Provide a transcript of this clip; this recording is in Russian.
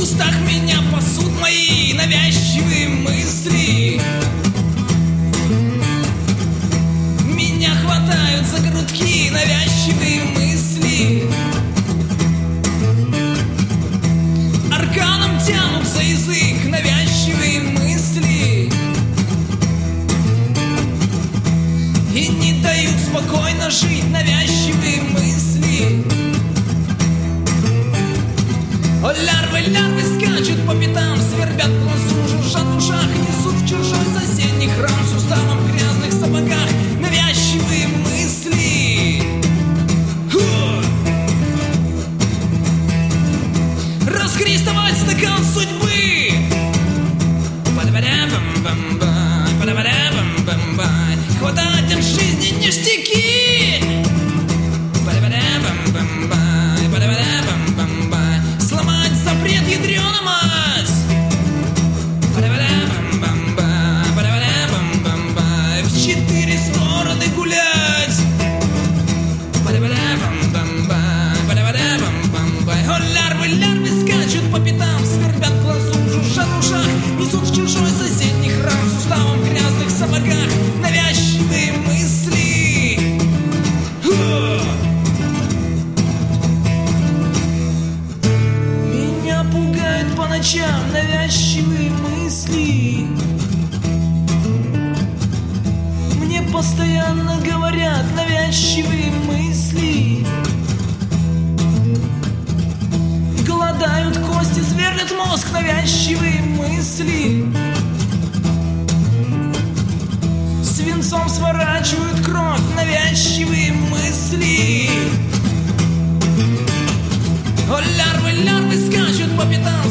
устах меня пасут мои навязчивые мысли. Меня хватают за грудки навязчивые мысли. Арканом тянут за язык навязчивые мысли. И не дают спокойно жить навязчивые мысли. О, лярвы скачут по пятам, свербят в носу, жужжат в ушах, несут в чужой соседний храм с уставом в грязных сапогах навязчивые мысли. Расхристовать стакан судьбы. Хватать от жизни ништяки. Сломать запрет ядрёна мать. В 4 стороны гулять. О, лярвы скачут по пятам, свербят в глазу, жужжат в ушах, несут в чужой соседний храм с уставом в грязных сапогах навязчивые мысли. Меня пугают по ночам навязчивые мысли. Мне постоянно говорят навязчивые мысли. Голодают кости, сверлят мозг навязчивые мысли. Свинцом сворачивают кровь навязчивые мысли. О, лярвы скачут по пятам,